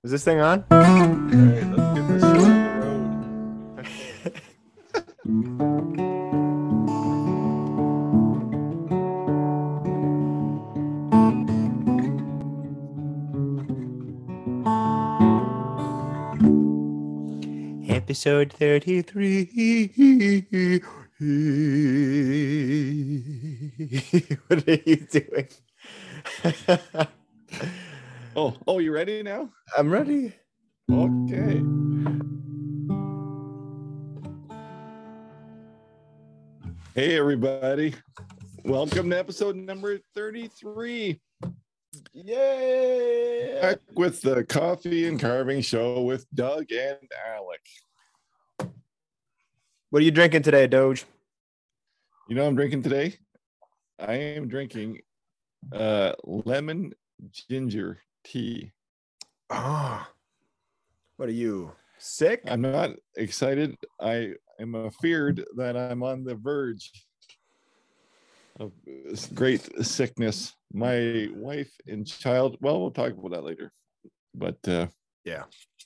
Is this thing on? All right, let's get this show on the road. Episode 33. What are you doing? Oh, you ready now? I'm ready. Okay. Hey, everybody. Welcome to episode number 33. Yay! Back with the Coffee and Carving Show with Doug and Alec. What are you drinking today, Doge? You know what I'm drinking today? I am drinking lemon ginger tea. Oh, what are you, sick? I'm not excited. I am afeared that I'm on the verge of great sickness. My wife and child, well, we'll talk about that later. But Yeah.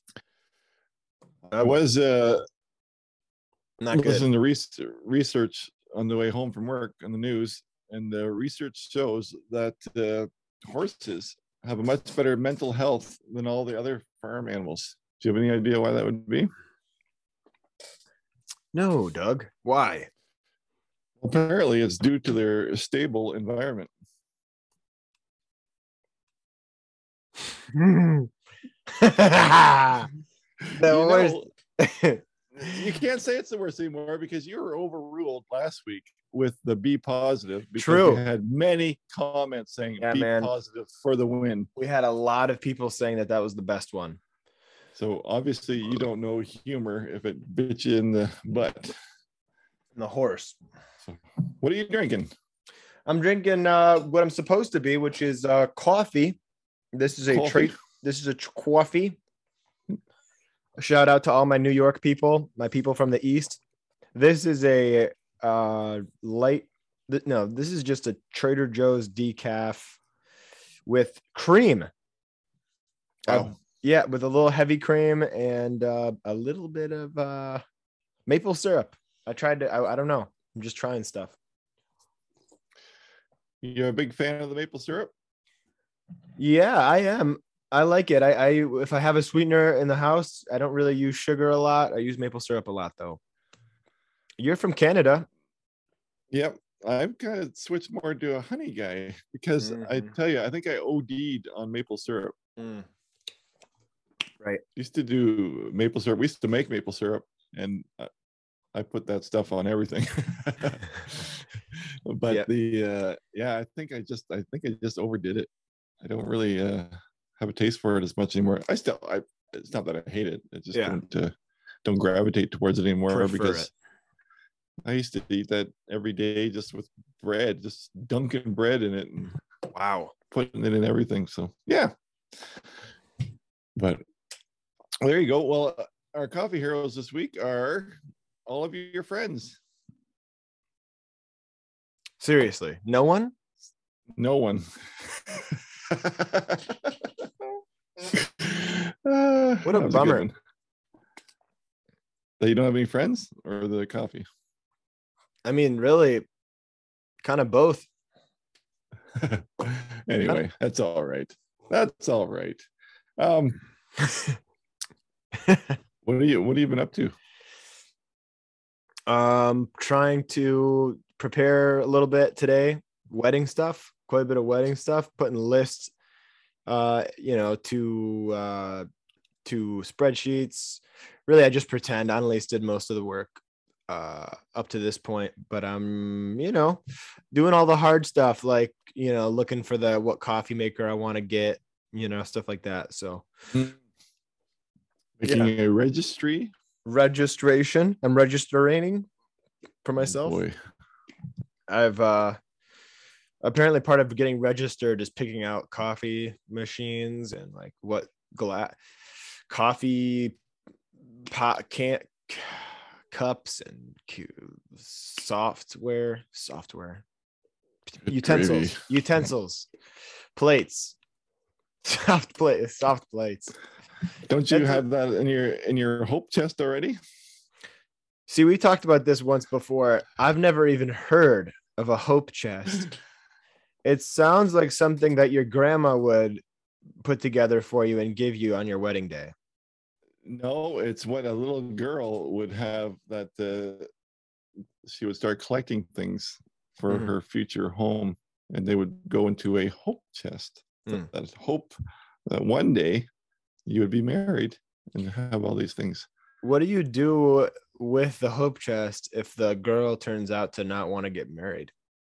I was Not good. listening to research on the way home from work on the news, and the research shows that horses have a much better mental health than all the other farm animals. Do you have any idea why that would be? No, Doug. Why? Apparently, it's due to their stable environment. You can't say it's the worst anymore because you were overruled last week with the B positive. Because True. We had many comments saying B positive for the win. We had a lot of people saying that was the best one. So obviously you don't know humor if it bit you in the butt. And the horse. So what are you drinking? I'm drinking what I'm supposed to be, which is coffee. This is a trait. This is a coffee. A shout out to all my New York people, my people from the East. This is a this is just a Trader Joe's decaf with cream. Wow. Yeah, with a little heavy cream and a little bit of maple syrup. I tried to, I don't know. I'm just trying stuff. You're a big fan of the maple syrup? Yeah, I am. I like it. I if I have a sweetener in the house, I don't really use sugar a lot. I use maple syrup a lot, though. You're from Canada. Yep. I've kind of switched more to a honey guy because I tell you, I think I OD'd on maple syrup. Right. Used to do maple syrup. We used to make maple syrup, and I put that stuff on everything. But I think I just overdid it. I don't really have a taste for it as much anymore. It's not that I hate it. I just don't gravitate towards it anymore because I used to eat that every day just with bread, just dunking bread in it and putting it in everything. So yeah. But there you go. Well, our coffee heroes this week are all of your friends. Seriously, no one? No one. What a bummer. That you don't have any friends or the coffee? I mean, really, kind of both. Anyway, that's all right. That's all right. What have you been up to? Trying to prepare a little bit today. Wedding stuff, quite a bit of wedding stuff, putting lists to spreadsheets. Really, I just pretend. Annalise did most of the work up to this point, but I'm doing all the hard stuff, like looking for what coffee maker I want to get, stuff like that. So making a registration. I'm registering for myself. Oh boy. I've apparently part of getting registered is picking out coffee machines and like what coffee pot cups and software utensils, plates, soft plates. Don't you have that in your hope chest already? See, we talked about this once before. I've never even heard of a hope chest. It sounds like something that your grandma would put together for you and give you on your wedding day. No, it's what a little girl would have, that she would start collecting things for her future home, and they would go into a hope chest. That hope that one day you would be married and have all these things. What do you do with the hope chest if the girl turns out to not want to get married?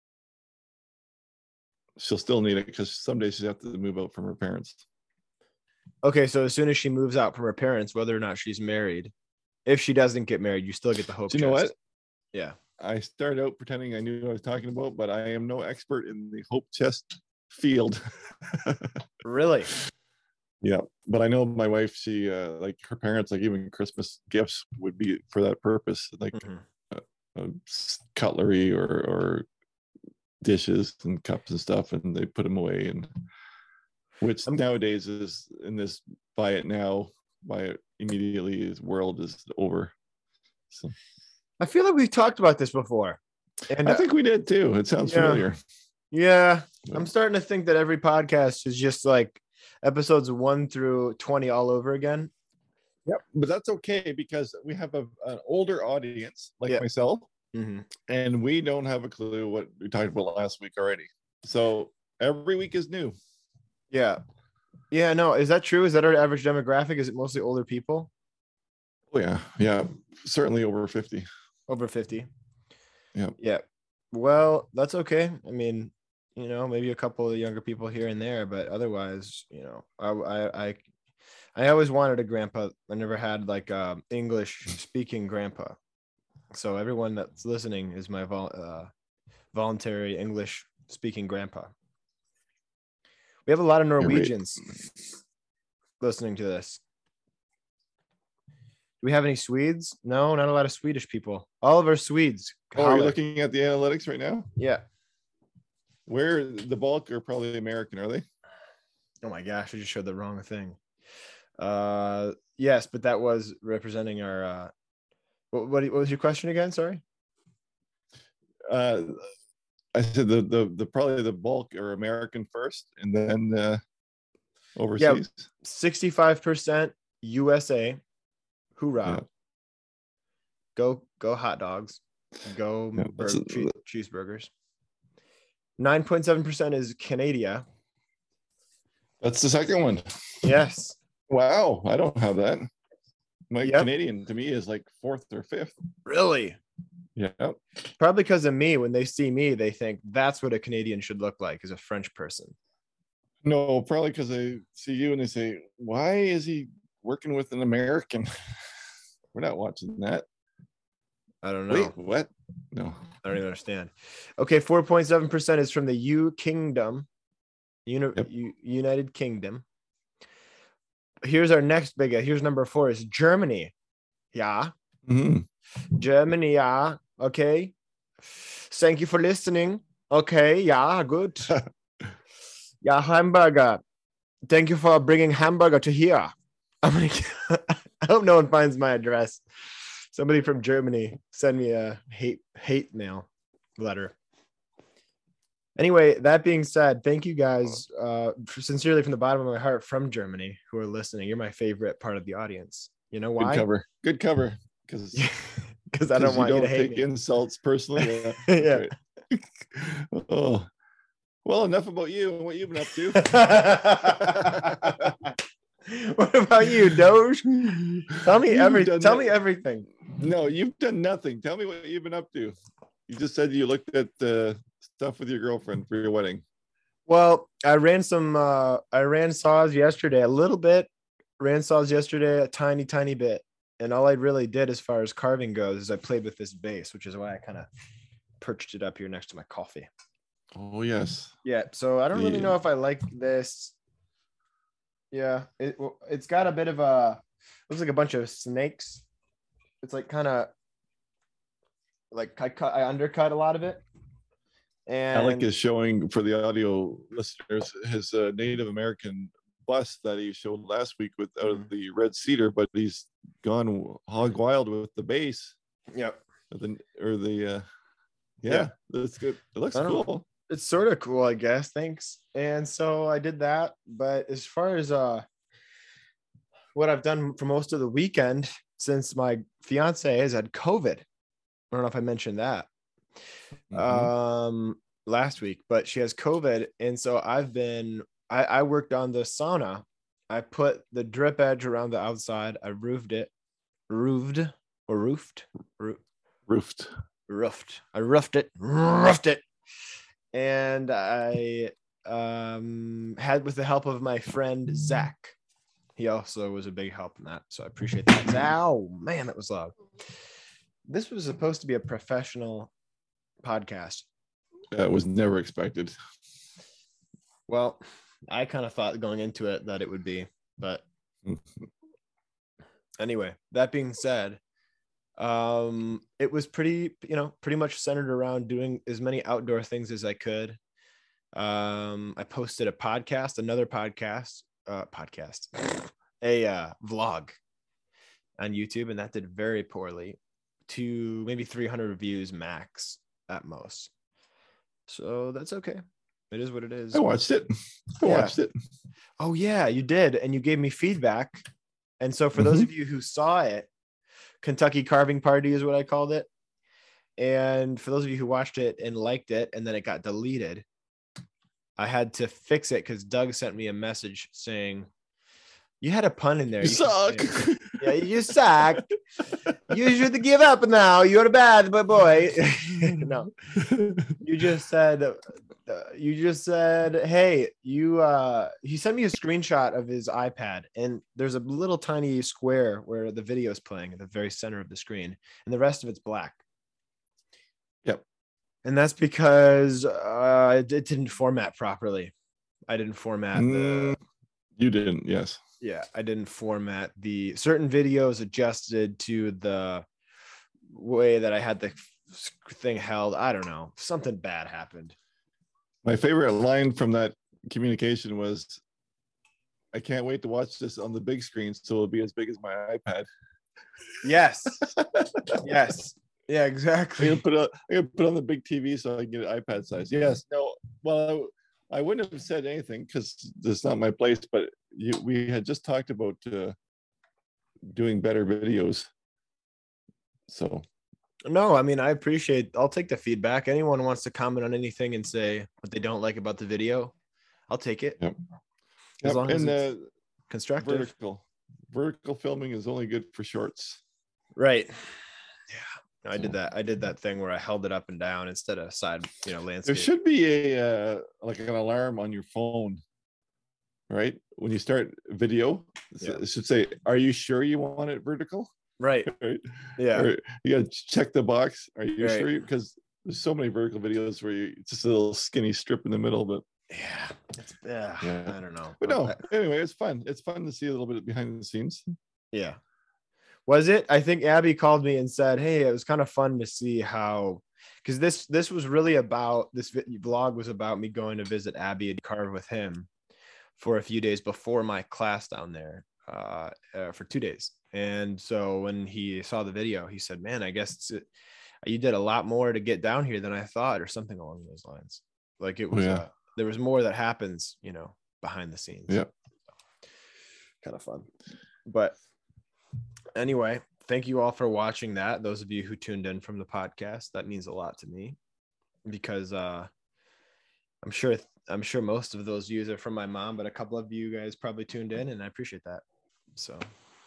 She'll still need it because someday she'll have to move out from her parents. Okay, so as soon as she moves out from her parents, whether or not she's married, if she doesn't get married, you still get the hope chest. You know what? Yeah. I started out pretending I knew what I was talking about, but I am no expert in the hope chest field. Really? Yeah, but I know my wife, she like her parents, like even Christmas gifts would be for that purpose, like cutlery or dishes and cups and stuff, and they put them away, and which nowadays is in this buy it now, buy it immediately world is over. So I feel like we've talked about this before, and I think we did too. It sounds familiar. Yeah, I'm starting to think that every podcast is just like episodes 1 through 20 all over again. Yep, but that's okay because we have an older audience like myself, and we don't have a clue what we talked about last week already. So every week is new. Yeah. No, is that true? Is that our average demographic? Is it mostly older people? Oh yeah, certainly over 50. Over 50. Yeah. Well, that's okay. I mean, maybe a couple of younger people here and there, but otherwise, I always wanted a grandpa. I never had like English speaking grandpa. So everyone that's listening is my voluntary English speaking grandpa. We have a lot of Norwegians listening to this. Do we have any Swedes? No, not a lot of Swedish people. All of our Swedes. Oh, are you looking at the analytics right now? Yeah. Where the bulk are probably American, are they? Oh my gosh, I just showed the wrong thing. Yes, but that was representing our what was your question again? Sorry. I said the probably the bulk are American first and then overseas. 65% USA. Hoorah. Yeah. Go hot dogs. Go cheeseburgers. 9.7% is Canada. That's the second one. Yes. Wow, I don't have that. My Canadian to me is like 4th or 5th. Really? Yeah. Probably because of me. When they see me, they think that's what a Canadian should look like, as a French person. No, probably because they see you and they say, why is he working with an American? We're not watching that. I don't know. Wait, what? No. I don't even understand. Okay, 4.7% is from the United Kingdom. Here's our next big. Here's number 4 is Germany. Yeah. Germany. Yeah. Okay. Thank you for listening. Okay. Yeah. Good. Yeah. Hamburger. Thank you for bringing hamburger to here. I'm like, I hope no one finds my address. Somebody from Germany send me a hate mail letter. Anyway, that being said, thank you guys sincerely from the bottom of my heart from Germany who are listening. You're my favorite part of the audience. You know why? Good cover. Because I don't want you to hate me. Insults personally. Yeah. Oh, well, enough about you and what you've been up to. What about you, Doge? Tell me everything. No, you've done nothing. Tell me what you've been up to. You just said you looked at stuff with your girlfriend for your wedding. Well, I ran saws yesterday a little bit. Ran saws yesterday a tiny bit. And all I really did as far as carving goes is I played with this base, which is why I kind of perched it up here next to my coffee. Oh, yes. Yeah. So I don't really know if I like this. Yeah. It's got a bit of looks like a bunch of snakes. It's like kind of like I undercut a lot of it. And Alec is showing for the audio listeners his Native American bus that he showed last week with out Mm. of the red cedar, but he's gone hog wild with the base. Yep. Yeah, that's good. It looks I don't- cool. It's sort of cool, I guess. Thanks. And so I did that. But as far as what I've done for most of the weekend, since my fiance has had COVID, I don't know if I mentioned that last week, but she has COVID. And so I worked on the sauna. I put the drip edge around the outside. I roofed it. I roofed it. And I had, with the help of my friend Zach. He also was a big help in that. So I appreciate that. Oh man, that was loud. This was supposed to be a professional podcast. That was never expected. Well, I kind of thought going into it that it would be, but anyway, that being said, it was pretty much centered around doing as many outdoor things as I could. I posted another podcast, a vlog on YouTube, and that did very poorly, to maybe 300 views max at most. So that's okay. It is what it is. I watched it. Oh yeah, you did, and you gave me feedback. And so for those of you who saw it, Kentucky Carving Party is what I called it. And for those of you who watched it and liked it, and then it got deleted, I had to fix it because Doug sent me a message saying, you had a pun in there. You suck. Yeah, you suck. You should give up now. You're a bad boy. No, you just said, hey, he sent me a screenshot of his iPad, and there's a little tiny square where the video is playing at the very center of the screen, and the rest of it's black. Yep. And that's because it didn't format properly. I didn't format You didn't, yes. Yeah, I didn't format the certain videos adjusted to the way that I had the thing held. I don't know. Something bad happened. My favorite line from that communication was, I can't wait to watch this on the big screen so it'll be as big as my iPad. Yes. Yes. Yeah, exactly. I'm gonna put on the big TV so I can get an iPad size. Yes. No. Well, I wouldn't have said anything because it's not my place, but we had just talked about doing better videos. So. No, I mean, I'll take the feedback. Anyone wants to comment on anything and say what they don't like about the video, I'll take it. Yep. As long as it's constructive. Vertical filming is only good for shorts. Right. Yeah. I did that thing where I held it up and down instead of side, landscape. There should be a like an alarm on your phone, right? When you start video, it should say, "Are you sure you want it vertical?" Right. Right. Yeah. Or you got to check the box. Are you Right. sure? Because there's so many vertical videos where it's just a little skinny strip in the middle, but yeah. I don't know. But no, anyway, it's fun. It's fun to see a little bit behind the scenes. Yeah. Was it? I think Abby called me and said, hey, it was kind of fun to see how, because this was really about, this vlog was about me going to visit Abby and carve with him for a few days before my class down there for 2 days. And so when he saw the video, he said, man, I guess you did a lot more to get down here than I thought, or something along those lines. Like it was, there was more that happens, behind the scenes. Yeah. Kind of fun. But anyway, thank you all for watching that. Those of you who tuned in from the podcast, that means a lot to me because I'm sure most of those views are from my mom, but a couple of you guys probably tuned in, and I appreciate that. So,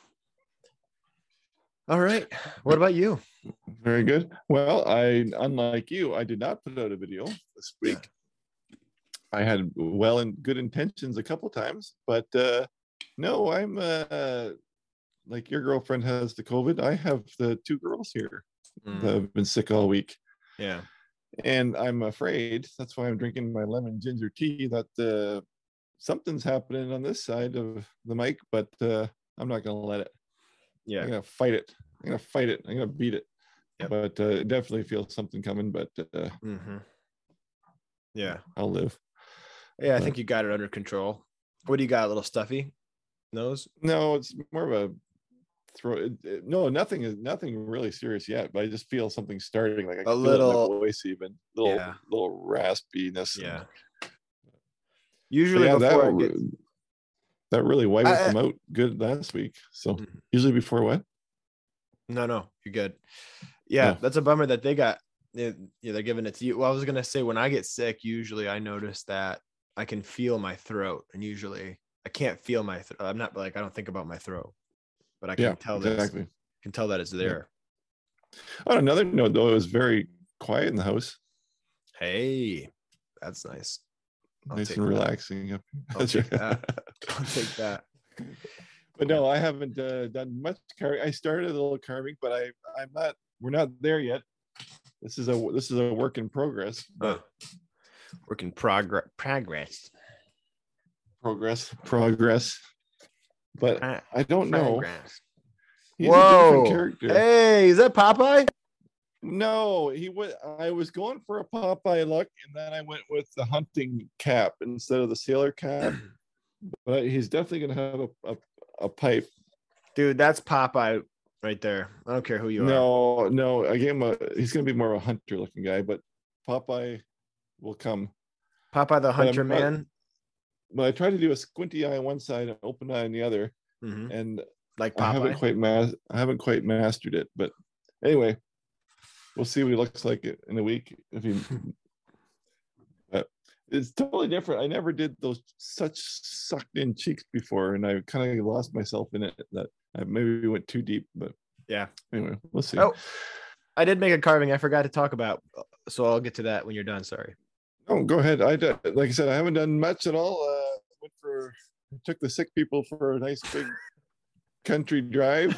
all right. What about you? Very good. Well, unlike you, I did not put out a video this week. I had good intentions a couple times, but no, I'm like your girlfriend has the COVID. I have the 2 girls here that have been sick all week. Yeah. And I'm afraid, that's why I'm drinking my lemon ginger tea, that something's happening on this side of the mic, but I'm not going to let it. Yeah. I'm going to fight it. I'm going to beat it. Yep. But definitely feel something coming, but yeah, I'll live. Yeah, I think you got it under control. What do you got? A little stuffy nose? No, it's more of a throat. No, nothing really serious yet. But I just feel something starting. Like I can feel it in my voice, even little raspiness. Yeah. Usually yeah, before that really wiped them out good last week. So usually before what? No, you're good. Yeah, that's a bummer that they got. They're giving it to you. Well, I was gonna say when I get sick, usually I notice that I can feel my throat, and usually I can't feel my throat. I'm not like I don't think about my throat, but I can tell that it's there. Yeah. On another note, though, it was very quiet in the house. Hey, that's nice. Nice and relaxing. I'll take that. I'll take that. But no, I haven't done much carving. I started a little carving, but I'm not. We're not there yet. This is a work in progress. But work in progress. But I don't know. He's a different character. Hey, is that Popeye? No, I was going for a Popeye look, and then I went with the hunting cap instead of the sailor cap. But he's definitely gonna have a pipe. Dude, that's Popeye right there. I don't care who you are. No, I gave him he's gonna be more of a hunter looking guy, but Popeye will come. Popeye the hunter man. But I tried to do a squinty eye on one side and open eye on the other, and like Popeye. I haven't quite mastered it. But anyway, we'll see what he looks like in a week. If he, but it's totally different. I never did those such sucked in cheeks before, and I kind of lost myself in it. That I maybe went too deep, but yeah. Anyway, we'll see. Oh, I did make a carving. I forgot to talk about, so I'll get to that when you're done. Sorry. Oh, go ahead. Like I said, I haven't done much at all. Took the sick people for a nice big country drive.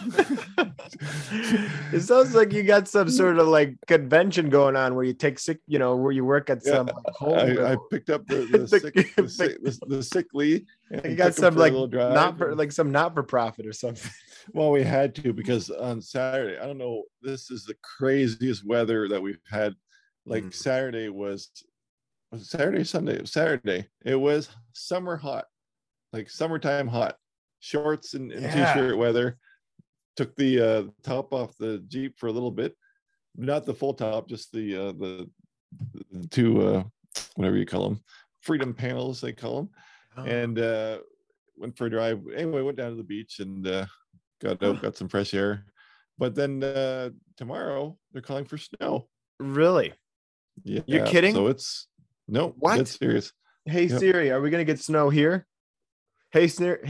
It sounds like you got some sort of like convention going on where you take sick, where you work at some home. I picked up the sickly. You got some like not for profit or something. Well, we had to, because on Saturday, I don't know, this is the craziest weather that we've had. Like Saturday was Saturday, Sunday, Saturday. It was summer hot, like summertime hot. Shorts and t-shirt weather. Took the top off the Jeep for a little bit, not the full top, just the two whatever you call them, freedom panels they call them, and went for a drive. Anyway, went down to the beach and got some fresh air. But then tomorrow they're calling for snow. Really? Yeah. You're kidding? So it's what? That's serious. Hey Siri, are we gonna get snow here? Hey Sneery.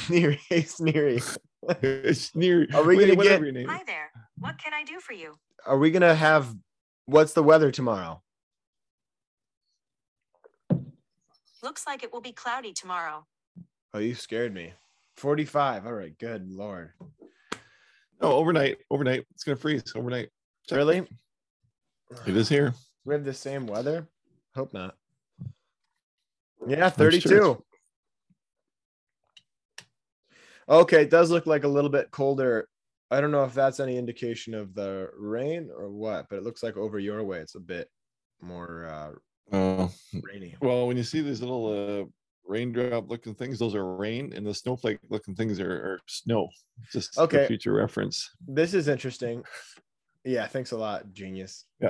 Sneery. Are we gonna get? Hi there. What can I do for you? Are we gonna have? What's the weather tomorrow? Looks like it will be cloudy tomorrow. Oh, you scared me. 45. All right. Good Lord. No, overnight. It's gonna freeze overnight. Really? It is here. We have the same weather. Hope not. Yeah, 32. Okay, it does look like a little bit colder. I don't know if that's any indication of the rain or what, but it looks like over your way it's a bit more rainy. Well, when you see these little raindrop looking things, those are rain, and the snowflake looking things are snow. Just okay. For future reference. This is interesting. Yeah, thanks a lot, genius. Yeah.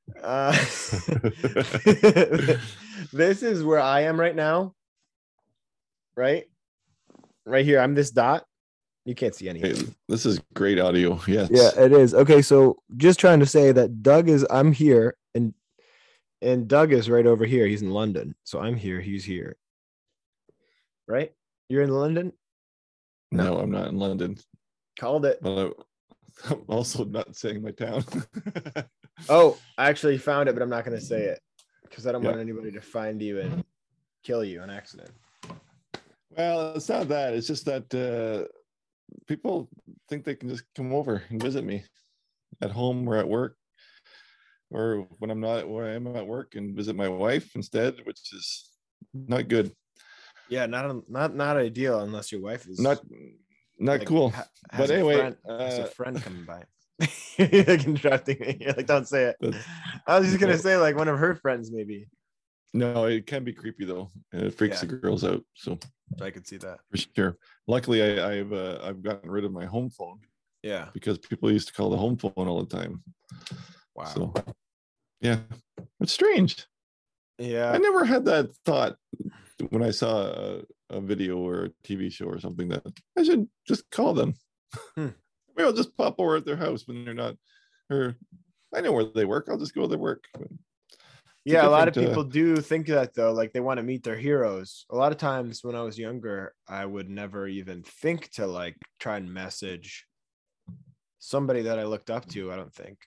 This is where I am right now. Right here, I'm this dot. You can't see anything. Hey, this is great audio. Yes. Yeah, it is. Okay, so just trying to say that I'm here, and Doug is right over here. He's in London. So I'm here, he's here. Right? You're in London? No, I'm not in London. Called it. But I'm also not saying my town. Oh, I actually found it, but I'm not going to say it because I don't want anybody to find you and kill you on accident. Well, it's not that. It's just that people think they can just come over and visit me at home or at work, or when I'm not where I am at work, and visit my wife instead, which is not good. Yeah, not ideal unless your wife is not like, cool. But anyway, has a friend coming by. You're like interrupting me. You're like, don't say it. I was just gonna say like one of her friends maybe. No, it can be creepy though, and it freaks the girls out. So I could see that for sure. Luckily, I've gotten rid of my home phone. Yeah, because people used to call the home phone all the time. Wow. So yeah, it's strange. Yeah, I never had that thought when I saw a video or a TV show or something that I should just call them. Maybe I'll just pop over at their house when they're not, or I know where they work. I'll just go to their work. Yeah, a lot of people do think that though, like they want to meet their heroes. A lot of times when I was younger, I would never even think to like try and message somebody that I looked up to. I don't think.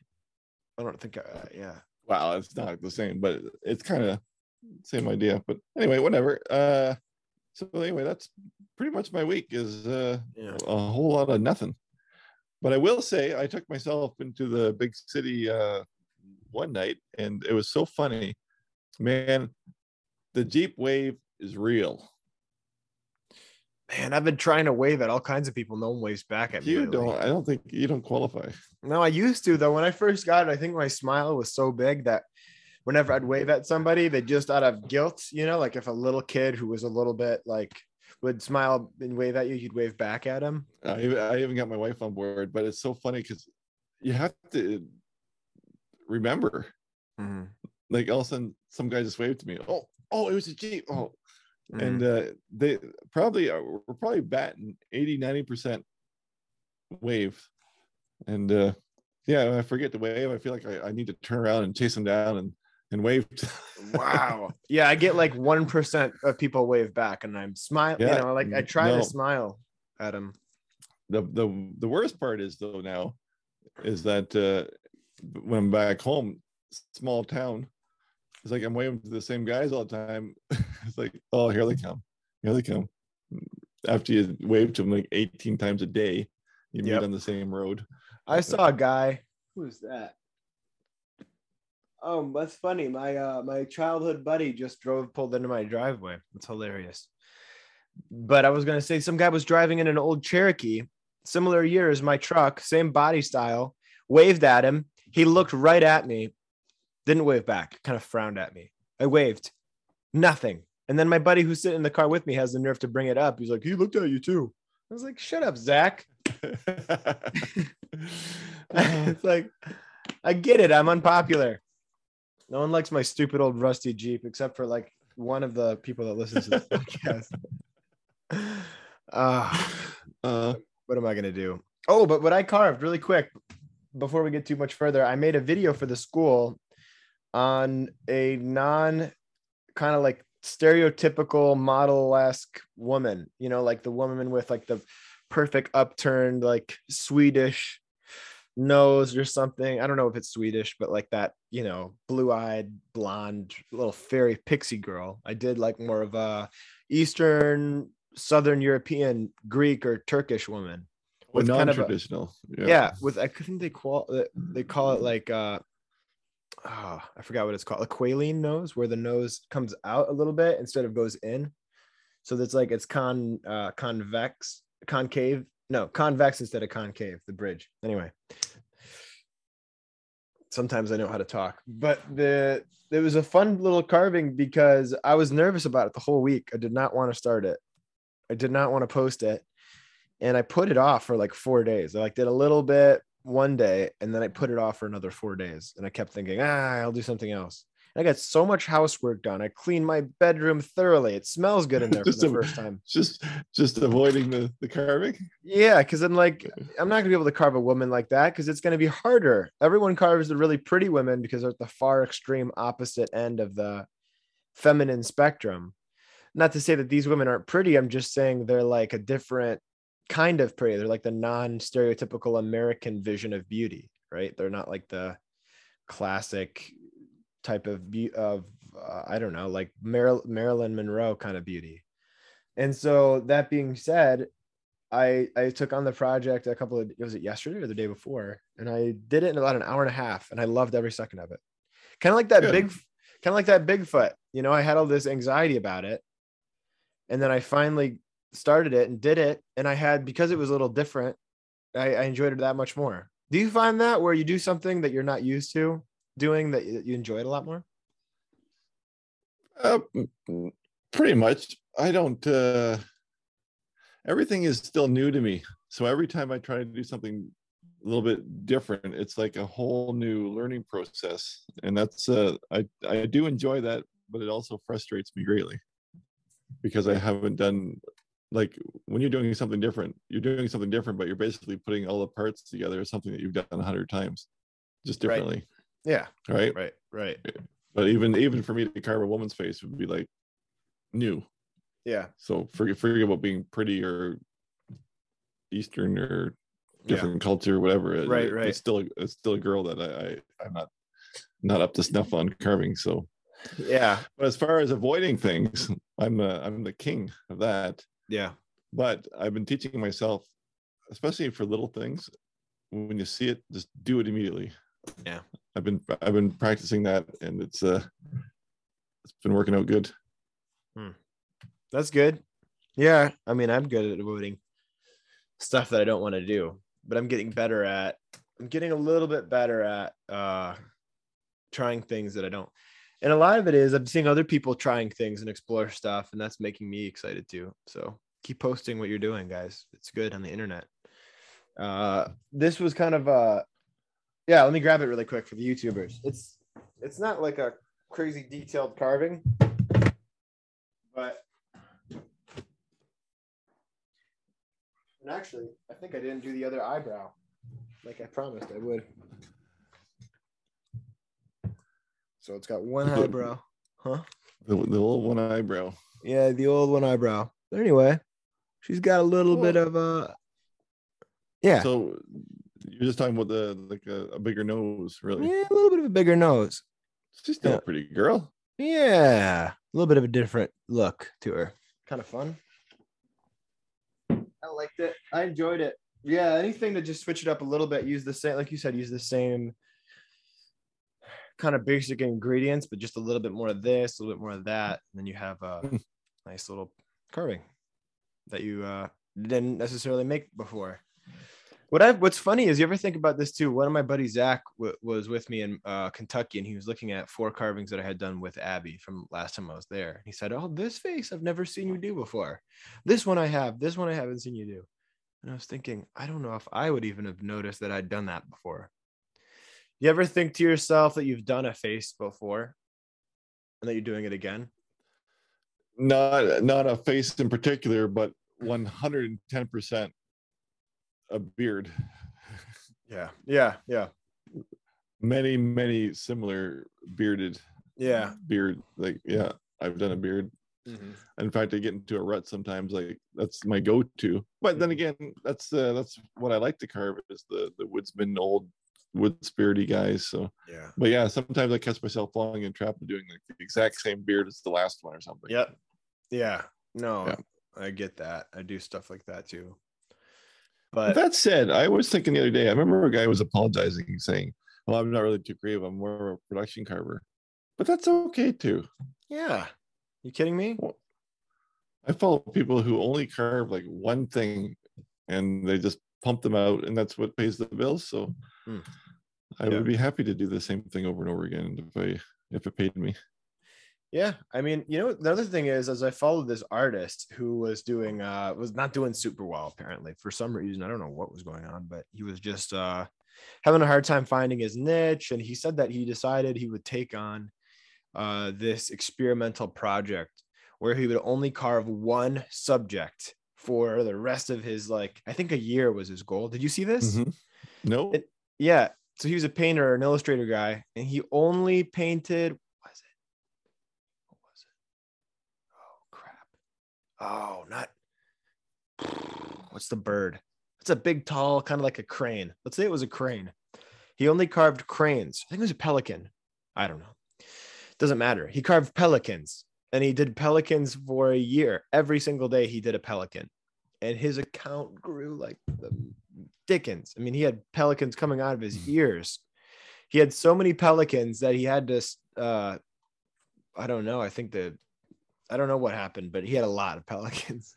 Yeah. Wow, it's not the same, but it's kind of same idea. But anyway, whatever. So anyway, that's pretty much my week is a whole lot of nothing. But I will say I took myself into the big city one night, and it was so funny, man. The Jeep wave is real. Man, I've been trying to wave at all kinds of people. No one waves back at me. You don't. I don't think you don't qualify. No, I used to though. When I first got it, I think my smile was so big that whenever I'd wave at somebody, they just out of guilt, like if a little kid who was a little bit like would smile and wave at you, you'd wave back at him. I even got my wife on board, but it's so funny because you have to remember. Mm-hmm. Like all of a sudden some guy just waved to me. Oh, it was a Jeep. And they we're probably batting 80-90% wave. And I forget to wave. I feel like I need to turn around and chase them down and wave. Wow. Yeah, I get like 1% of people wave back and I'm smiling, I try to smile at them. The worst part is though now is that when I'm back home, small town, it's like I'm waving to the same guys all the time. It's like, oh, here they come. After you wave to them like 18 times a day, you meet on the same road. I saw a guy. Who's that? Oh, that's funny. My childhood buddy just pulled into my driveway. It's hilarious. But I was gonna say some guy was driving in an old Cherokee, similar year as my truck, same body style. Waved at him. He looked right at me. Didn't wave back, kind of frowned at me. I waved, nothing. And then my buddy who's sitting in the car with me has the nerve to bring it up. He's like, he looked at you too. I was like, shut up, Zach. It's like, I get it. I'm unpopular. No one likes my stupid old rusty Jeep except for like one of the people that listens to this podcast. What am I going to do? Oh, but what I carved really quick before we get too much further, I made a video for the school on a kind of like stereotypical model-esque woman, like the woman with like the perfect upturned, like Swedish nose or something. I don't know if it's Swedish, but like that, blue-eyed, blonde, little fairy pixie girl. I did like more of a Eastern, Southern European, Greek or Turkish woman. With non-traditional. With I think they call it like I forgot what it's called, a qualine nose, where the nose comes out a little bit instead of goes in. So that's like it's convex instead of concave, the bridge. Anyway, sometimes I know how to talk, but it was a fun little carving because I was nervous about it the whole week. I did not want to start it. I did not want to post it. And I put it off for like 4 days. I like did a little bit one day and then I put it off for another 4 days. And I kept thinking, I'll do something else. And I got so much housework done. I cleaned my bedroom thoroughly. It smells good in there for the first time. Just avoiding the carving. Yeah, because then like I'm not gonna be able to carve a woman like that because it's gonna be harder. Everyone carves the really pretty women because they're at the far extreme opposite end of the feminine spectrum. Not to say that these women aren't pretty. I'm just saying they're like a different kind of pretty. They're like the non-stereotypical American vision of beauty, right? They're not like the classic type of I don't know, like Marilyn Monroe kind of beauty. And so that being said, I took on the project was it yesterday or the day before, and I did it in about an hour and a half, and I loved every second of it. Kind of like that Bigfoot. I had all this anxiety about it, and then I finally started it and did it, and because it was a little different, I enjoyed it that much more. Do you find that where you do something that you're not used to doing that you enjoy it a lot more? Pretty much. I don't. Everything is still new to me. So every time I try to do something a little bit different, it's like a whole new learning process, and that's I do enjoy that, but it also frustrates me greatly because I haven't done, like, when you're doing something different, but you're basically putting all the parts together as something that you've done 100 times, just differently. Right. Yeah. Right. Right. But even for me to carve a woman's face would be like new. Yeah. So forget about being pretty or Eastern or different culture, whatever. Right. It's still a girl that I'm not up to snuff on carving. So yeah. But as far as avoiding things, I'm the king of that. Yeah. But I've been teaching myself, especially for little things, when you see it, just do it immediately. Yeah. I've been practicing that, and it's been working out good. That's good. Yeah. I mean, I'm good at avoiding stuff that I don't want to do, but I'm getting a little bit better at trying things that I don't. And a lot of it is I'm seeing other people trying things and explore stuff, and that's making me excited too. So keep posting what you're doing, guys. It's good on the internet. This was kind of let me grab it really quick for the YouTubers. It's not like a crazy detailed carving, but and actually, I think I didn't do the other eyebrow like I promised I would. So it's got one eyebrow, huh? The old one eyebrow. Yeah, the old one eyebrow. But anyway, she's got a little bit of yeah. So you're just talking about a bigger nose, really? Yeah, a little bit of a bigger nose. She's still a pretty girl. Yeah, a little bit of a different look to her. Kind of fun. I liked it. I enjoyed it. Yeah, anything to just switch it up a little bit. Use the same, like you said, use the same kind of basic ingredients, but just a little bit more of this, a little bit more of that. And then you have a nice little carving that you didn't necessarily make before. What's funny is, you ever think about this too? One of my buddies, Zach, was with me in Kentucky, and he was looking at 4 carvings that I had done with Abby from last time I was there. He said, "Oh, this face I've never seen you do before. This one I have. This one I haven't seen you do." And I was thinking, I don't know if I would even have noticed that I'd done that before. You ever think to yourself that you've done a face before and that you're doing it again? Not a face in particular, but 110% a beard. Yeah. Many similar beard. Like, yeah, I've done a beard. Mm-hmm. In fact, I get into a rut sometimes. Like, that's my go-to. But then again, that's what I like to carve, is the woodsman, old wood spirity guys. So yeah. But yeah, sometimes I catch myself falling in trap and doing like the exact same beard as the last one or something. Yep. Yeah. No, yeah. I get that. I do stuff like that too. But that said, I was thinking the other day, I remember a guy was apologizing, saying, "Well, I'm not really too creative. I'm more of a production carver." But that's okay too. Yeah. You kidding me? Well, I follow people who only carve like one thing and they just pump them out, and that's what pays the bills. So I would be happy to do the same thing over and over again if it paid me. Yeah, I mean, the other thing is, as I followed this artist who was not doing super well, apparently, for some reason. I don't know what was going on, but he was just having a hard time finding his niche. And he said that he decided he would take on this experimental project where he would only carve one subject for the rest of his, like, I think a year was his goal. Did you see this? Mm-hmm. No. Yeah. So he was a painter, an illustrator guy, and he only painted. Oh, not what's the bird? It's a big, tall, kind of like a crane. Let's say it was a crane. He only carved cranes. I think it was a pelican. I don't know. Doesn't matter. He carved pelicans, and he did pelicans for a year. Every single day he did a pelican, and his account grew like the dickens. I mean, he had pelicans coming out of his ears. He had so many pelicans that he had to, I don't know. I don't know what happened, but he had a lot of pelicans.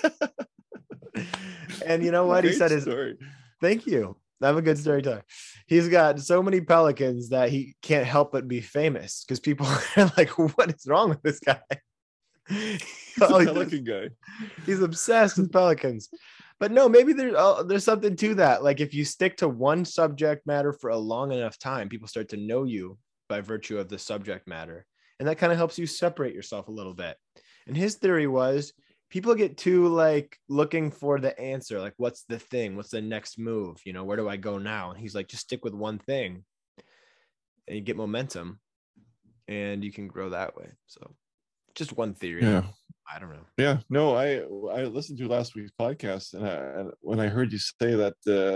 And you know what? He said story. Thank you. I'm a good storyteller. he's got so many pelicans that he can't help but be famous because people are like, what is wrong with this guy? He's a pelican guy. He's obsessed with pelicans. But no, maybe there's something to that. Like if you stick to one subject matter for a long enough time, people start to know you by virtue of the subject matter. And that kind of helps you separate yourself a little bit. And his theory was people get too like looking for the answer. Like, what's the thing? What's the next move? You know, where do I go now? And he's like, just stick with one thing and you get momentum and you can grow that way. So just one theory. Yeah. I don't know. Yeah, no, I listened to last week's podcast, and when I heard you say that,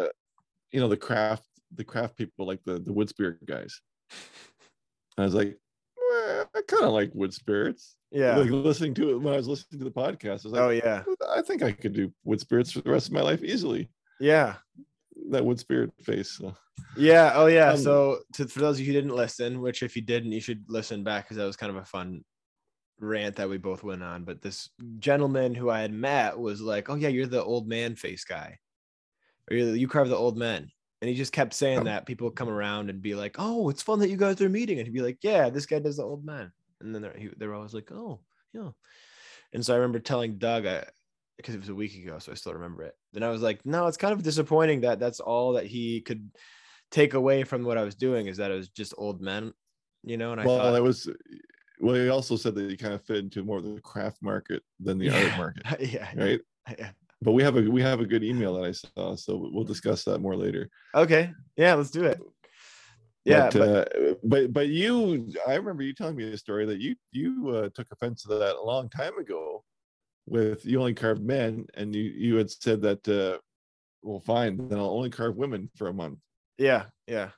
the craft people like the wood spirit guys, I was like, well, I kind of like wood spirits. Yeah. Like listening to it when I was listening to the podcast, I was like, oh yeah, I think I could do wood spirits for the rest of my life easily. Yeah. That wood spirit face. So. Yeah. Oh yeah. So for those of you who didn't listen, which if you didn't, you should listen back because that was kind of a fun rant that we both went on. But this gentleman who I had met was like, oh yeah, you're the old man face guy, or you carve the old men. And he just kept saying that. People would come around and be like, oh, it's fun that you guys are meeting. And he'd be like, yeah, this guy does the old man. And then they're always like, oh yeah. And so I remember telling Doug, because it was a week ago, so I still remember it. Then I was like, no, it's kind of disappointing that that's all that he could take away from what I was doing, is that it was just old men, And I thought that was. Well, he also said that he kind of fit into more of the craft market than the art market. Yeah. Right. Yeah. But we have a good email that I saw, so we'll discuss that more later. Okay. Yeah, let's do it. Yeah. But you, I remember you telling me a story that you took offense to that a long time ago. With you only carved men, and you had said that well, fine, then I'll only carve women for a month. Yeah.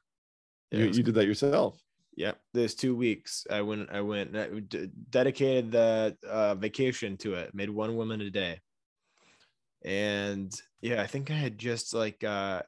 You did that yourself. Yeah, there's 2 weeks. I went, dedicated the vacation to it, made one woman a day. And yeah, I think I had just like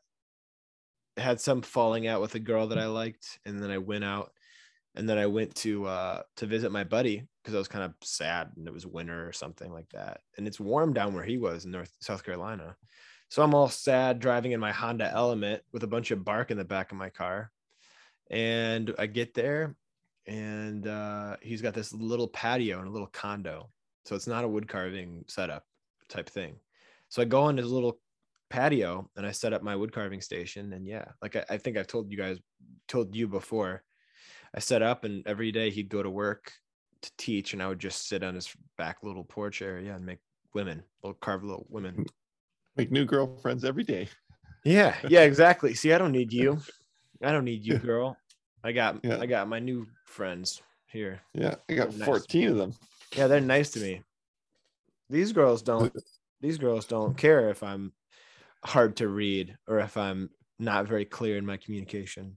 had some falling out with a girl that I liked. And then I went out, and then I went to visit my buddy because I was kind of sad and it was winter or something like that. And it's warm down where he was in South Carolina. So I'm all sad driving in my Honda Element with a bunch of bark in the back of my car. And I get there, and he's got this little patio and a little condo. So it's not a wood carving setup type thing. So I go on his little patio and I set up my wood carving station. And yeah, like I think I've told you before, I set up, and every day he'd go to work to teach, and I would just sit on his back little porch area and make carve little women. Make new girlfriends every day. Yeah, exactly. See, I don't need you. I don't need you, girl. I got my new friends here. Yeah, I got 14 of them. Yeah, they're nice to me. These girls don't care if I'm hard to read or if I'm not very clear in my communication.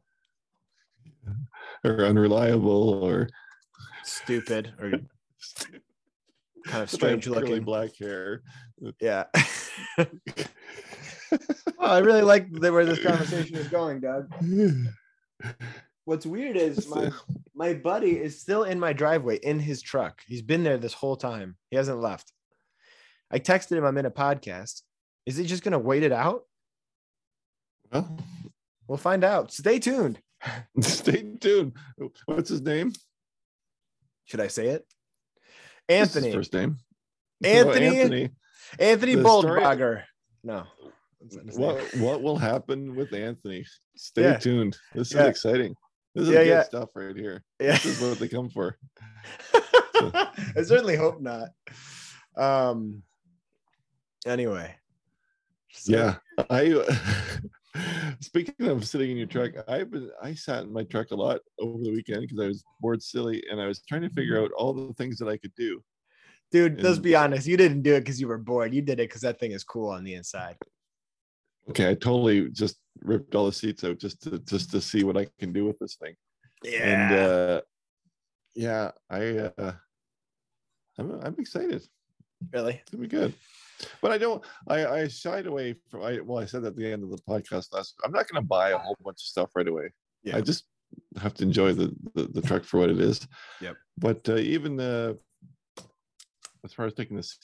Or unreliable or stupid or kind of strange looking. Black hair. Yeah. Oh, I really like where this conversation is going, Doug. What's weird is my buddy is still in my driveway in his truck. He's been there this whole time. He hasn't left. I texted him, I'm in a podcast. Is he just going to wait it out? Well, we'll find out. Stay tuned. Stay tuned. What's his name? Should I say it? Anthony. His first name. Anthony Boldbagger. No. What will happen with Anthony? Stay tuned. This is exciting. This is good stuff right here. Yeah. This is what they come for. I certainly hope not. Anyway. Yeah. I speaking of sitting in your truck, I sat in my truck a lot over the weekend because I was bored silly, and I was trying to figure out all the things that I could do. Dude, let's be honest. You didn't do it because you were bored. You did it because that thing is cool on the inside. Okay, I totally just ripped all the seats out just to see what I can do with this thing. Yeah. And I'm excited. Really? It's gonna be good. But I shied away from I said at the end of the podcast I'm not gonna buy a whole bunch of stuff right away. Yeah. I just have to enjoy the truck for what it is. Yep. But even as far as taking the seat out and stuff, I was like, well, I got room in here. I can put my little carving setup and stuff. And I can put my little wood stove and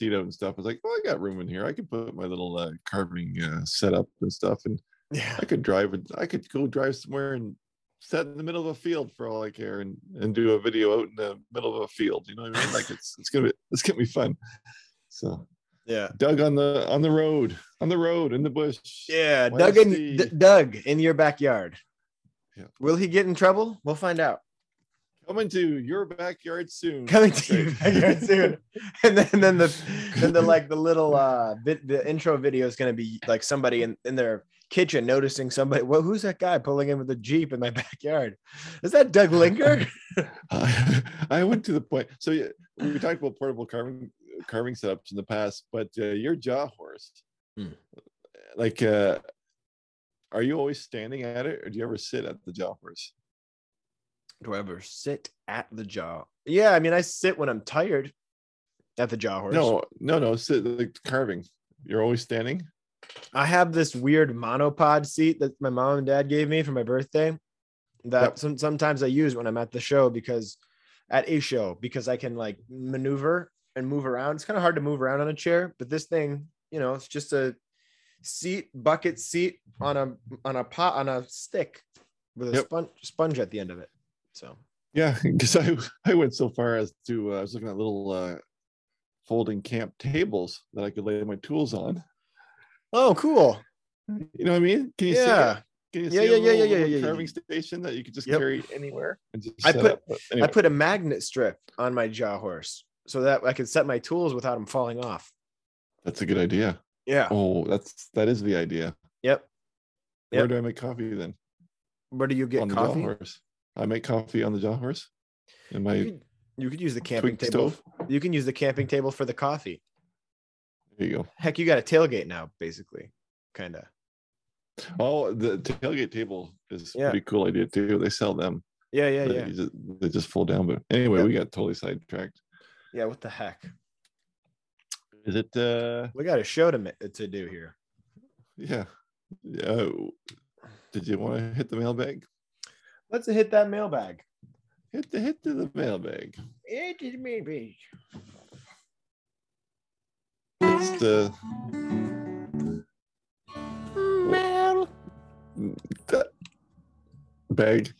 Yeah. I could drive it. I could go drive somewhere and set in the middle of a field for all I care, and do a video out in the middle of a field. You know what I mean? Like it's gonna be fun. So Yeah. Doug on the road in the bush. Yeah. YSD. Doug in your backyard. Yeah. Will he get in trouble? We'll find out. Coming to your backyard soon. Coming to your backyard soon. And then the like the little the intro video is gonna be like somebody in their kitchen noticing somebody. Well, who's that guy pulling in with a Jeep in my backyard? Is that Doug Linker? I went to the point. So yeah, we talked about portable carving setups in the past, but your jaw horse, like, are you always standing at it, or do you ever sit at the jaw horse? Do I ever sit at the jaw? Yeah, I mean, I sit when I'm tired at the jaw horse. No, sit like carving. You're always standing. I have this weird monopod seat that my mom and dad gave me for my birthday that sometimes I use when I'm at the show because I can like maneuver and move around. It's kind of hard to move around on a chair, but this thing, it's just a bucket seat on a stick with a sponge at the end of it. So yeah, because I went so far as to I was looking at little folding camp tables that I could lay my tools on. Oh, cool. You know what I mean? Can you see it? Can you see a carving station that you could just carry anywhere? And just I put a magnet strip on my jaw horse so that I could set my tools without them falling off. That's a good idea. Yeah. Oh, that is the idea. Yep. Where do I make coffee then? Where do you get on coffee? The jaw horse. I make coffee on the jaw horse. You could use the camping table. Stove. You can use the camping table for the coffee. There you go. Heck, you got a tailgate now, basically, kind of. Oh, the tailgate table is a pretty cool idea too. They sell them. Yeah. They just fold down. But anyway, we got totally sidetracked. Yeah, what the heck? Is it? We got a show to do here. Yeah. Did you want to hit the mailbag? Let's hit that mailbag. Hit the mailbag. It is maybe. It's the bag.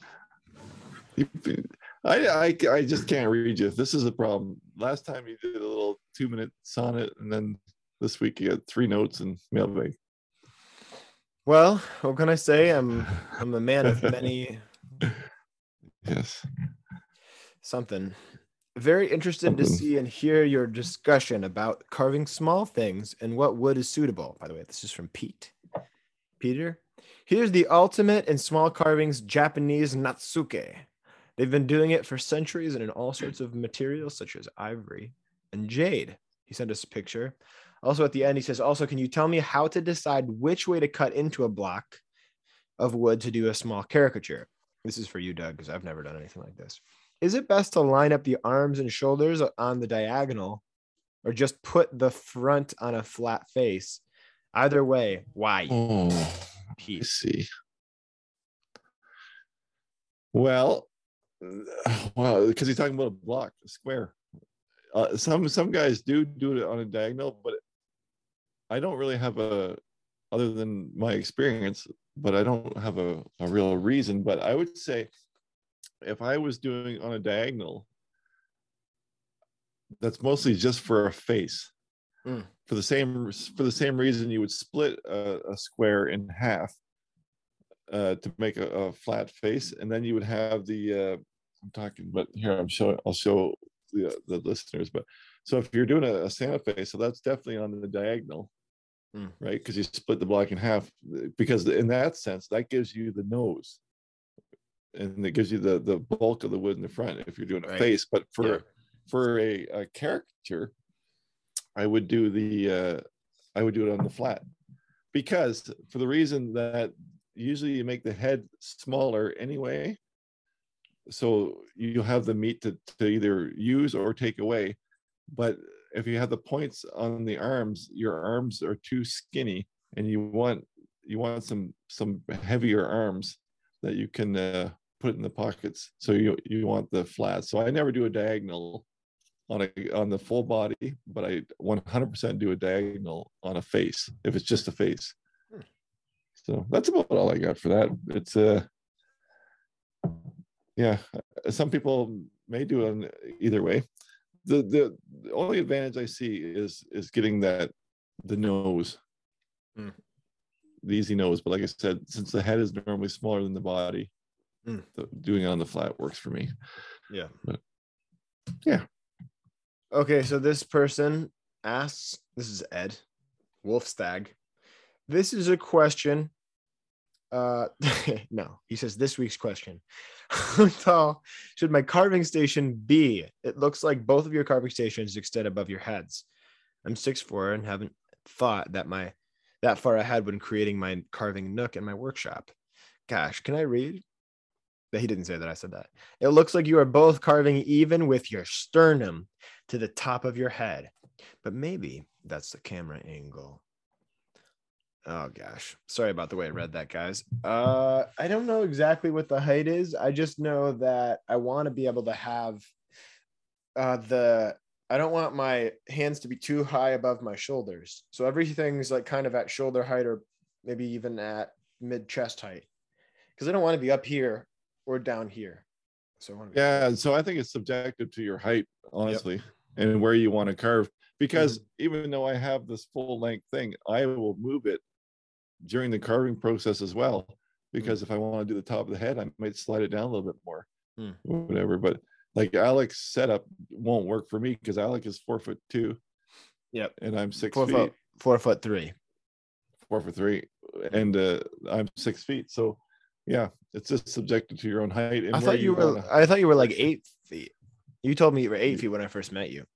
I just can't read you. This is a problem. Last time you did a little 2-minute sonnet, and then this week you got 3 notes and mailbag. Well, what can I say? I'm a man of many. Yes. Something. Very interested to see and hear your discussion about carving small things and what wood is suitable. By the way, this is from Pete. Peter, here's the ultimate in small carvings Japanese natsuke. They've been doing it for centuries and in all sorts of materials such as ivory and jade. He sent us a picture. Also at the end, he says, also, can you tell me how to decide which way to cut into a block of wood to do a small caricature? This is for you, Doug, because I've never done anything like this. Is it best to line up the arms and shoulders on the diagonal or just put the front on a flat face? Either way, why? Oh, I see. Well, because he's talking about a block, a square. Some guys do it on a diagonal, but I don't really have other than my experience, but I don't have a real reason. But I would say if I was doing on a diagonal, that's mostly just for a face. For the same reason you would split a square in half to make a flat face, and then you would have the I'm talking, but here I'll show the listeners. But so if you're doing a Santa Fe, so that's definitely on the diagonal, right? Because you split the block in half, because in that sense that gives you the nose, and it gives you the bulk of the wood in the front if you're doing a face. But for a caricature, I would do it on the flat, because for the reason that usually you make the head smaller anyway, so you have the meat to either use or take away. But if you have the points on the arms, your arms are too skinny, and you want some heavier arms that you can put in the pockets. So you want the flat. So I never do a diagonal on the full body, but I 100% do a diagonal on a face if it's just a face. So that's about all I got for that. It's yeah, some people may do it either way. The only advantage I see is getting the nose, the easy nose. But like I said, since the head is normally smaller than the body, doing it on the flat works for me. Yeah. But yeah. Okay, so this person asks, this is Ed Wolfstag. This is a question. No, he says this week's question. How tall should my carving station be? It looks like both of your carving stations extend above your heads. I'm 6'4" and haven't thought that far ahead when creating my carving nook in my workshop. Gosh, can I read? He didn't say that I said that. It looks like you are both carving even with your sternum to the top of your head, but maybe that's the camera angle. Oh gosh, sorry about the way I read that, guys. I don't know exactly what the height is. I just know that I want to be able to have I don't want my hands to be too high above my shoulders. So everything's like kind of at shoulder height or maybe even at mid chest height, because I don't want to be up here or down here. So I want to be yeah, so I think it's subjective to your height, honestly, and where you want to carve. Because even though I have this full length thing, I will move it during the carving process as well. Because if I want to do the top of the head, I might slide it down a little bit more, whatever. But like Alec's setup won't work for me because Alec is 4'2". Yep. And I'm 6 feet. 4'3". 4'3", and I'm 6 feet. So yeah, it's just subjective to your own height. And I thought you were like 8 feet. You told me you were 8 feet when I first met you.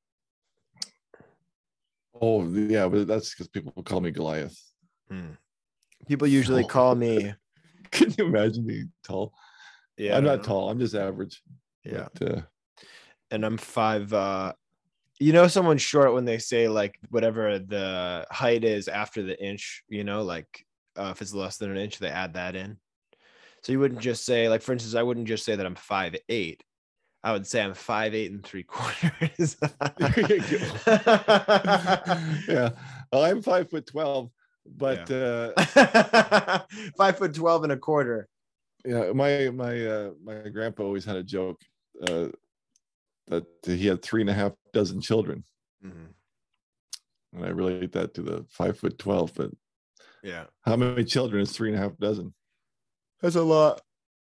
Oh yeah, but that's because people call me Goliath. People usually call me. Can you imagine being tall? Yeah, I'm not tall. I'm just average. Yeah, but, and I'm 5. Someone's short when they say like whatever the height is after the inch. Like if it's less than an inch, they add that in. So you wouldn't just say, like, for instance, I wouldn't just say that I'm 5'8". I would say I'm 5'8 3/4. There you go. Yeah, well, I'm 5'12", but 5'12 1/4. Yeah, my grandpa always had a joke that he had 3.5 dozen children, and I relate that to the 5'12". But yeah, how many children is 3.5 dozen? That's a lot.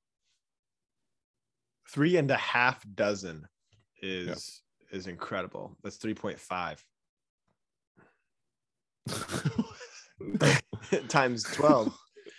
3.5 dozen is incredible. That's 3.5 times 12.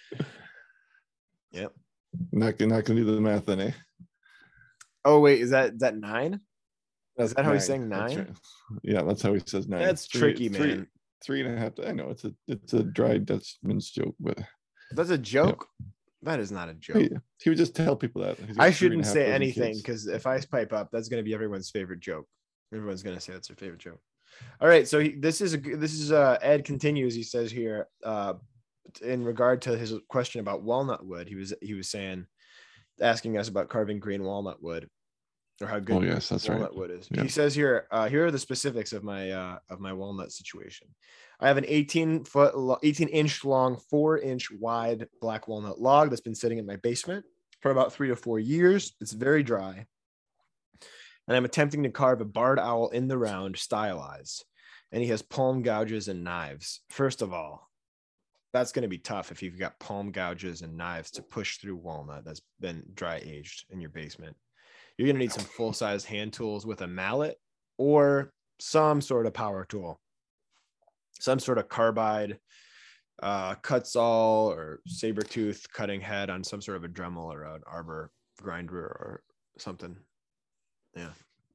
Yep. Not gonna do the math then, eh? Oh wait, is that 9? Is that how he's saying 9? Right. Yeah, that's how he says 9. That's tricky, man. 3.5. I know it's a dry Dutchman's joke, but that's a joke. Yeah. That is not a joke. He would just tell people that. I shouldn't say anything because if I pipe up, that's going to be everyone's favorite joke. Everyone's going to say that's their favorite joke. All right, so this is Ed continues. He says here, in regard to his question about walnut wood, he was asking us about carving green walnut wood, or how good walnut wood is. Yeah. He says here, here are the specifics of my walnut situation. I have an 18-inch long, 4-inch wide black walnut log that's been sitting in my basement for about 3 to 4 years. It's very dry. And I'm attempting to carve a barred owl in the round, stylized. And he has palm gouges and knives. First of all, that's going to be tough if you've got palm gouges and knives to push through walnut that's been dry aged in your basement. You're going to need some full-size hand tools with a mallet or some sort of power tool. Some sort of carbide, cut saw or saber tooth cutting head on some sort of a Dremel or an arbor grinder or something. Yeah.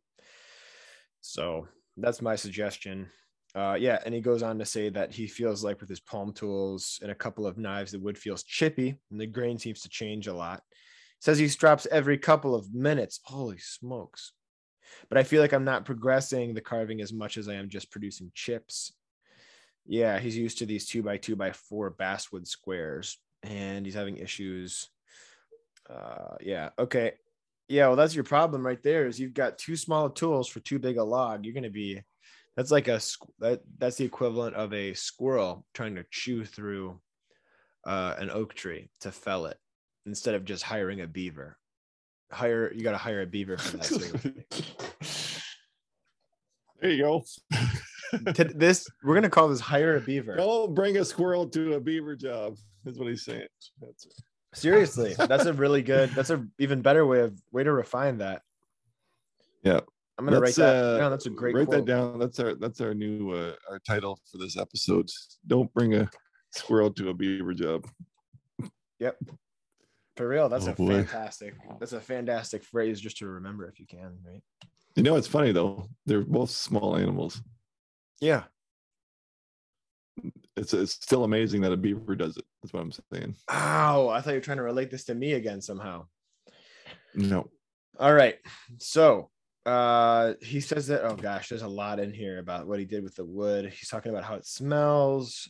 So that's my suggestion. And he goes on to say that he feels like with his palm tools and a couple of knives, the wood feels chippy and the grain seems to change a lot. Says he straps every couple of minutes. Holy smokes. But I feel like I'm not progressing the carving as much as I am just producing chips. Yeah, he's used to these 2x2x4 basswood squares, and he's having issues. Okay. Yeah, well, that's your problem right there. Is you've got too small tools for too big a log. You're going to be, that's like that's the equivalent of a squirrel trying to chew through an oak tree to fell it instead of just hiring a beaver. You got to hire a beaver for that. There you go. We're gonna call this hire a beaver. Don't bring a squirrel to a beaver job. That's what he's saying. Seriously, that's a even better way to refine that. Yeah, I'm gonna write that down. That's a great write quote. that down. That's our new our title for this episode. Don't bring a squirrel to a beaver job. Yep, for real. That's boy. That's a fantastic phrase just to remember if you can, right? You know, it's funny though. They're both small animals. Yeah. It's still amazing that a beaver does it. That's what I'm saying. Oh, I thought you were trying to relate this to me again somehow. No. All right. So he says that, oh gosh, there's a lot in here about what he did with the wood. He's talking about how it smells.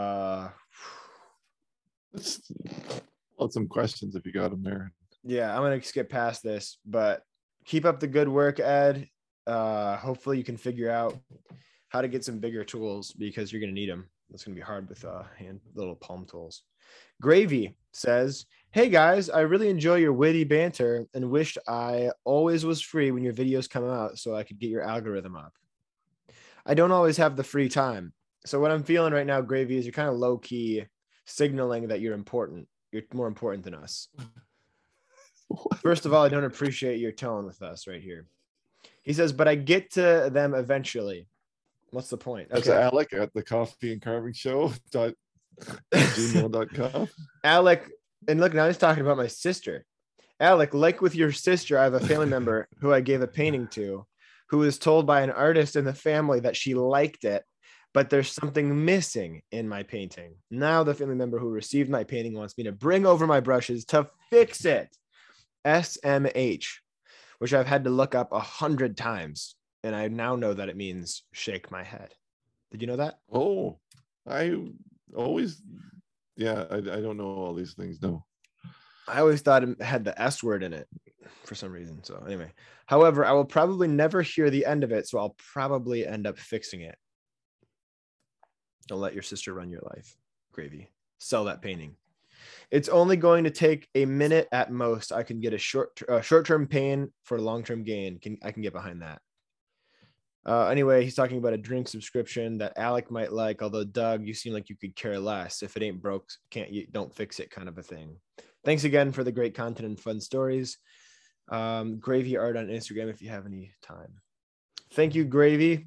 Let's some questions if you got them there. Yeah, I'm gonna skip past this, but keep up the good work, Ed. Hopefully you can figure out how to get some bigger tools because you're going to need them. It's going to be hard with little palm tools. Gravy says, hey guys, I really enjoy your witty banter and wished I always was free when your videos come out so I could get your algorithm up. I don't always have the free time. So what I'm feeling right now, Gravy, is you're kind of low key signaling that you're important. You're more important than us. First of all, I don't appreciate your tone with us right here. He says, but I get to them eventually. What's the point? That's Alec at the coffee and carving show gmail.com. Alec, and look, now he's talking about my sister. Alec, like with your sister, I have a family member who I gave a painting to, who was told by an artist in the family that she liked it, but there's something missing in my painting. Now the family member who received my painting wants me to bring over my brushes to fix it. SMH, which I've had to look up 100 times. And I now know that it means shake my head. Did you know that? Oh, I always, I don't know all these things. No. I always thought it had the S word in it for some reason. So anyway, however, I will probably never hear the end of it. So I'll probably end up fixing it. Don't let your sister run your life. Gravy. Sell that painting. It's only going to take a minute at most. I can get a short-term pain for long-term gain. I can get behind that. Anyway, he's talking about a drink subscription that Alec might like, although Doug, you seem like you could care less. If it ain't broke, don't fix it kind of a thing. Thanks again for the great content and fun stories. Gravy Art on Instagram if you have any time. Thank you, Gravy.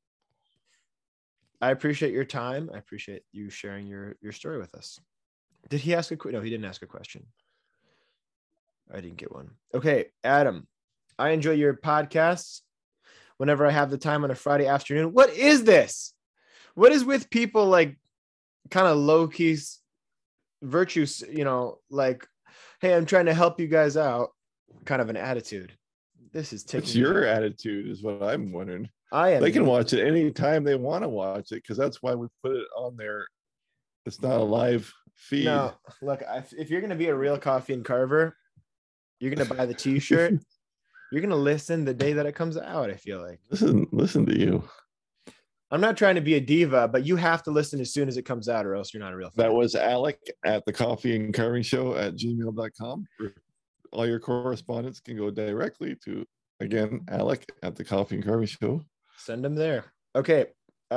I appreciate your time. I appreciate you sharing your story with us. Did he ask no, he didn't ask a question. I didn't get one. Okay, Adam, I enjoy your podcasts whenever I have the time on a Friday afternoon. What is this? What is with people like kind of low-key virtues, like, hey, I'm trying to help you guys out, kind of an attitude. This is taking. It's your attitude is what I'm wondering. I am. They can watch it anytime they want to watch it because that's why we put it on there. It's not a live feed. No, look, if you're going to be a real coffee and carver, you're going to buy the t-shirt. You're going to listen the day that it comes out, I feel like. Listen to you. I'm not trying to be a diva, but you have to listen as soon as it comes out or else you're not a real fan. That was Alec at the coffee and carving show at gmail.com. All your correspondence can go directly to, again, Alec at the coffee and carving show. Send them there. Okay.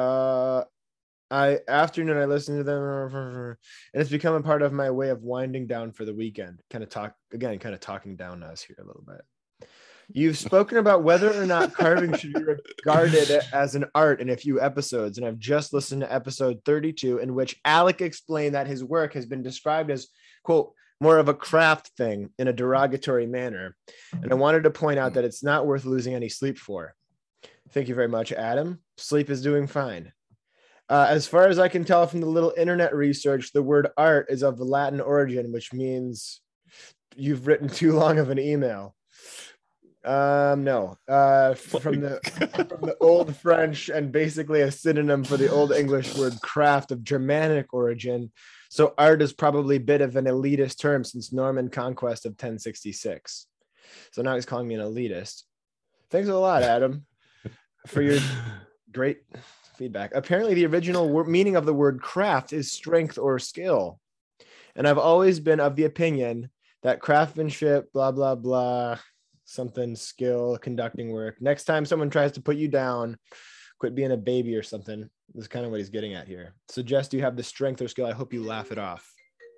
I listen to them and it's become a part of my way of winding down for the weekend. Kind of talking down to us here a little bit. You've spoken about whether or not carving should be regarded as an art in a few episodes, and I've just listened to episode 32 in which Alec explained that his work has been described as, quote, more of a craft thing in a derogatory manner. And I wanted to point out that it's not worth losing any sleep for. Thank you very much, Adam. Sleep is doing fine. As far as I can tell from the little internet research, the word art is of Latin origin, which means you've written too long of an email. No. From the Old French and basically a synonym for the Old English word craft of Germanic origin. So art is probably a bit of an elitist term since Norman conquest of 1066. So now he's calling me an elitist. Thanks a lot, Adam, for your great feedback. Apparently, the original meaning of the word craft is strength or skill. And I've always been of the opinion that craftsmanship, blah, blah, blah, something skill, conducting work. Next time someone tries to put you down, quit being a baby or something. This is kind of what he's getting at here. Suggest you have the strength or skill. I hope you laugh it off.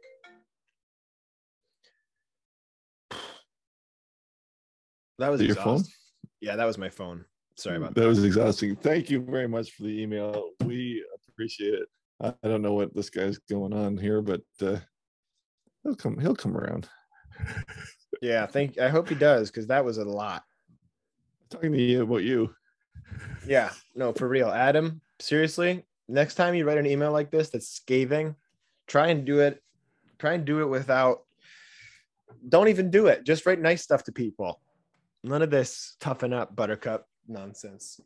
That was your phone? Yeah, that was my phone. Sorry about that. That was exhausting. Thank you very much for the email. We appreciate it. I don't know what this guy's going on here, but he'll come around. Yeah, I hope he does, because that was a lot. Talking to you about you. Yeah, no, for real. Adam, seriously, next time you write an email like this that's scathing, try and do it without, don't even do it. Just write nice stuff to people. None of this toughen up buttercup nonsense.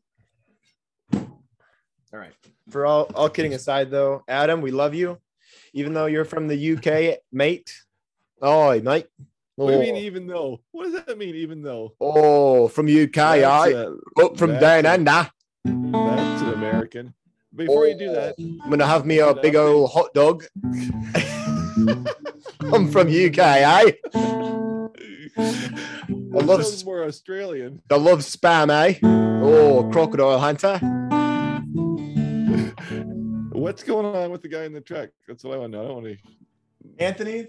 All right. For all kidding aside, though, Adam, we love you. Even though you're from the UK, mate. Oh, mate. What do you mean, even though? What does that mean, even though? Oh, from UK, up from down under. That's an American. Before you do that, I'm going to have me a big old hot dog. I'm from UK, eh? I love more Australian. I love spam, eh? Oh, crocodile hunter. What's going on with the guy in the truck? That's what I want to know. I don't want to. Anthony,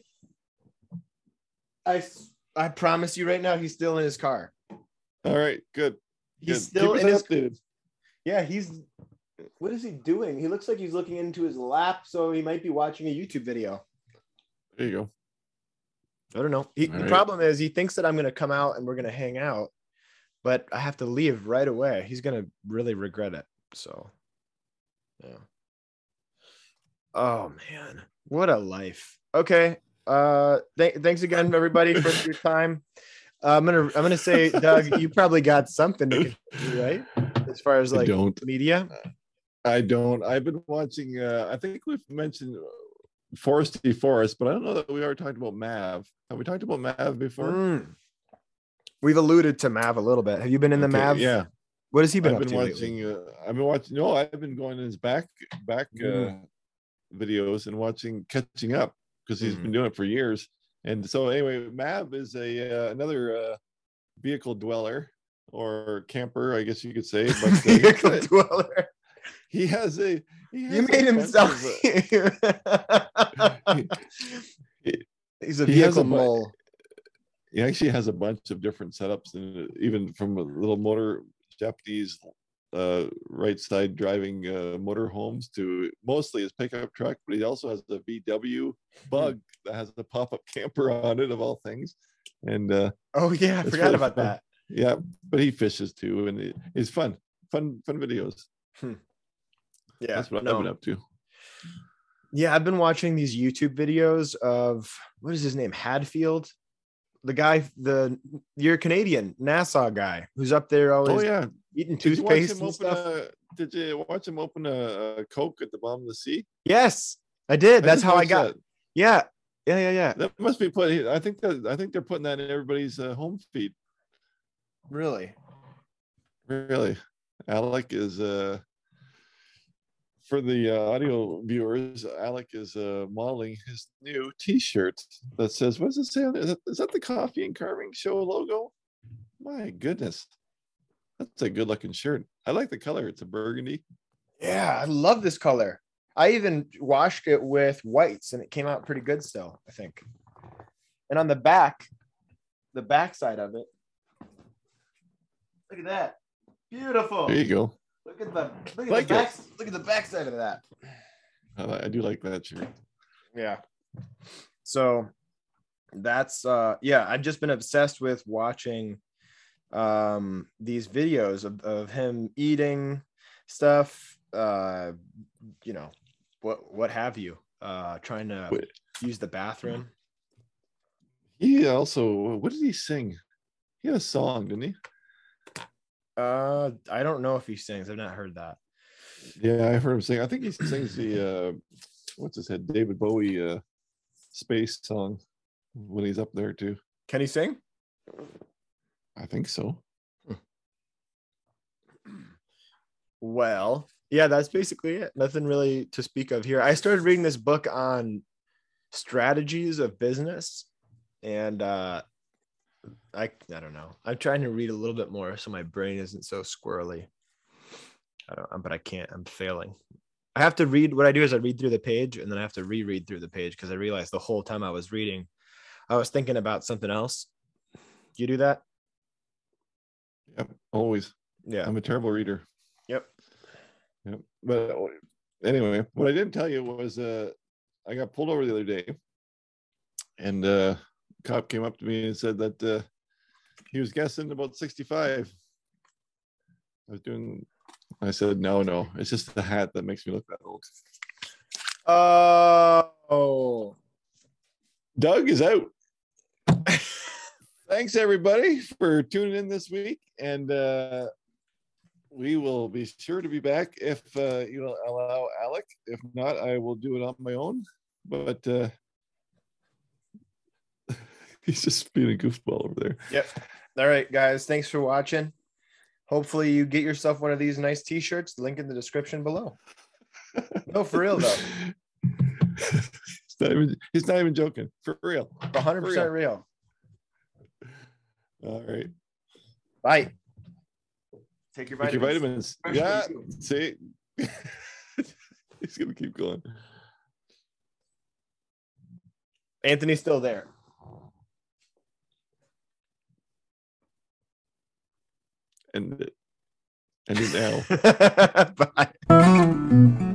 I promise you right now, he's still in his car. All right, good. He's still in his. Updated. Yeah, What is he doing? He looks like he's looking into his lap, so he might be watching a YouTube video. There you go. I don't know. The problem is he thinks that I'm going to come out and we're going to hang out, but I have to leave right away. He's going to really regret it. So, yeah. Oh man, what a life. Okay. Thanks again, everybody, for your time. I'm gonna say, Doug, you probably got something to contribute, right? As far as like media. I don't. I've been watching. I think we've mentioned Foresty Forest, but I don't know that we already talked about Mav. Have we talked about Mav before? We've alluded to Mav a little bit. Have you been in the Mav? Yeah. What has he been I've up been to watching. I've been watching. No, I've been going in his back videos and catching up because he's been doing it for years. And so anyway, Mav is another vehicle dweller or camper, I guess you could say. But vehicle dweller. He has a. You made himself. He's a vehicle mole. He actually has a bunch of different setups, and even from a little Japanese right side driving motorhomes to mostly his pickup truck, but he also has the VW Bug that has the pop-up camper on it, of all things. And oh yeah, I forgot about that. Yeah, but he fishes too, and it's fun videos. Yeah, that's what I've been up to. Yeah, I've been watching these YouTube videos of, what is his name, Hadfield, the guy, you're Canadian NASA guy who's up there always eating toothpaste and stuff. Did you watch him open a Coke at the bottom of the sea? Yes, I did. That's how I got. Yeah. That must be put. I think they're putting that in everybody's home feed. Really. Alec is for the audio viewers, Alec is modeling his new T-shirt that says, what does it say on there? Is that the Coffee and Carving Show logo? My goodness. That's a good looking shirt. I like the color. It's a burgundy. Yeah, I love this color. I even washed it with whites and it came out pretty good still, I think. And on the back side of it, look at that. Beautiful. There you go. Look at the back side of that. I do like that shirt. Yeah. So that's I've just been obsessed with watching these videos of him eating stuff, what have you, trying to use the bathroom. He also, what did he sing? He had a song, didn't he? I don't know if he sings. I've not heard that. Yeah, I've heard him sing. I think he sings the what's his head, David Bowie space song when he's up there too. Can he sing? I think so. Well, yeah, that's basically it. Nothing really to speak of here. I started reading this book on strategies of business. And I don't know. I'm trying to read a little bit more so my brain isn't so squirrely. But I can't. I'm failing. I have to read. What I do is I read through the page and then I have to reread through the page because I realized the whole time I was reading, I was thinking about something else. Do you do that? Yep, always. Yeah. I'm a terrible reader. Yep. But anyway, what I didn't tell you was I got pulled over the other day, and cop came up to me and said that he was guessing about 65. I said, no, it's just the hat that makes me look that old. Oh. Doug is out. Thanks everybody for tuning in this week, and we will be sure to be back if you allow Alec. If not, I will do it on my own. But he's just being a goofball over there. Yep. All right, guys. Thanks for watching. Hopefully you get yourself one of these nice t-shirts. Link in the description below. No, for real though. He's not even joking. For real. 100% real. All right. Bye. Take your vitamins. Yeah. See, he's gonna keep going. Anthony's still there. And it now. Bye.